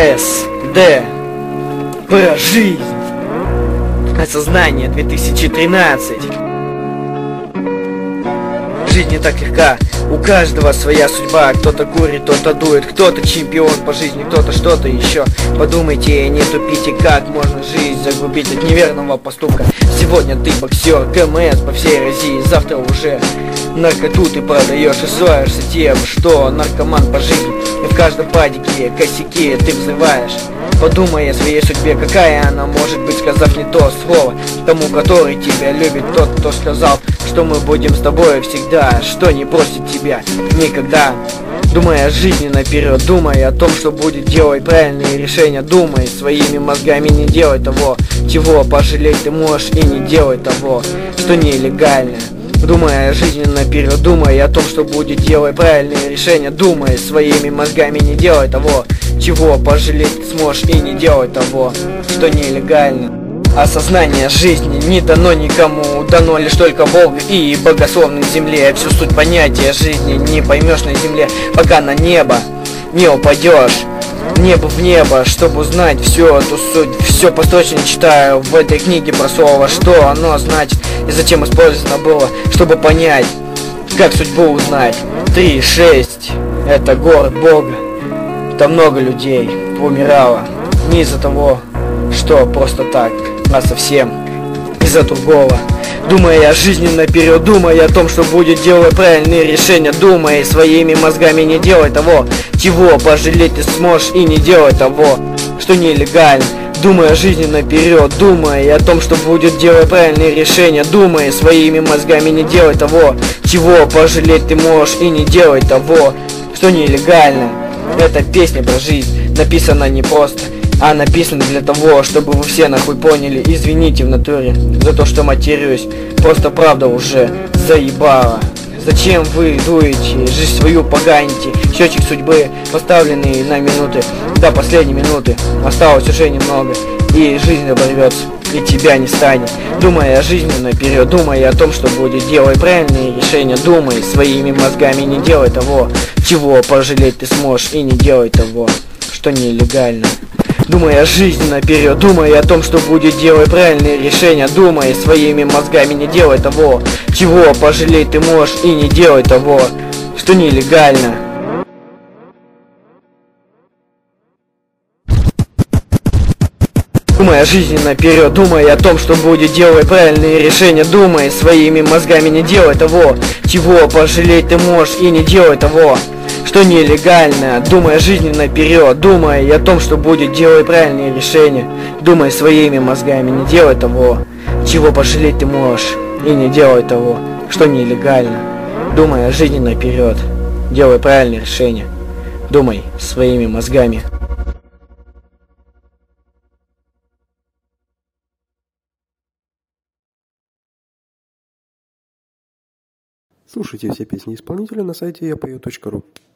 СД. Про жизнь. Осознание 2013. Жизнь не так легка, у каждого своя судьба. Кто-то курит, кто-то дует, кто-то чемпион по жизни, кто-то что-то еще. Подумайте, не тупите, как можно жизнь загубить от неверного поступка. Сегодня ты боксер, КМС по всей России, завтра уже наркоту ты продаешь и ссоришься тем, что наркоман по жизни. И в каждом падике косяки ты взрываешь. Подумай о своей судьбе, какая она может быть, сказав не то слово тому, который тебя любит, тот, кто сказал, что мы будем с тобой всегда, что не бросит тебя никогда. Думай о жизни наперед, думай о том, что будет, делай правильные решения. Думай своими мозгами, не делай того, чего пожалеть ты можешь, и не делай того, что нелегально. Думай о жизни наперед, думай о том, что будет, делай правильные решения. Думай своими мозгами, не делай того, чего пожалеть ты сможешь, и не делай того, что нелегально. Осознание жизни не дано никому, дано лишь только Богу и богословной земле. Всю суть понятия жизни не поймешь на земле, пока на небо не упадешь. Небо в небо, чтобы узнать всю эту суть. Все построчно читаю в этой книге про слово, что оно значит и зачем использовано было, чтобы понять, как судьбу узнать. 3-6 это город Бога. Там много людей умирало не из-за того, что просто так, а совсем из-за другого. Думай о жизни наперед, думай о том, что будет, делай правильные решения. Думай своими мозгами, не делай того, чего пожалеть ты сможешь, и не делай того, что нелегально. Думай о жизни наперед, думай о том, что будет, делай правильные решения. Думай своими мозгами, не делай того, чего пожалеть ты можешь, и не делай того, что нелегально. Эта песня про жизнь написана не просто, а написано для того, чтобы вы все нахуй поняли. Извините в натуре за то, что матерюсь, просто правда уже заебала. Зачем вы дуете, жизнь свою поганите? Счетчик судьбы, поставленный на минуты, до последней минуты. Осталось уже немного, и жизнь оборвется, и тебя не станет. Думай о жизни наперед, думай о том, что будет, делай правильные решения. Думай своими мозгами, не делай того, чего пожалеть ты сможешь, и не делай того, что нелегально. Думай о жизни наперед, думай о том, что будет, делай правильные решения. Думай своими мозгами, не делай того, чего пожалеть ты можешь, и не делай того, что нелегально. Думай о жизни наперед, думай о том, что будет, делай правильные решения. Думай своими мозгами, не делай того, чего пожалеть ты можешь, и не делай того, что нелегально. Думай о жизни наперед, думай о том, что будет, делай правильные решения. Думай своими мозгами, не делай того, чего пожалеть ты можешь, и не делай того, что нелегально. Думай о жизни наперед, делай правильные решения. Думай своими мозгами. Слушайте все песни исполнителя на сайте yapою.ru.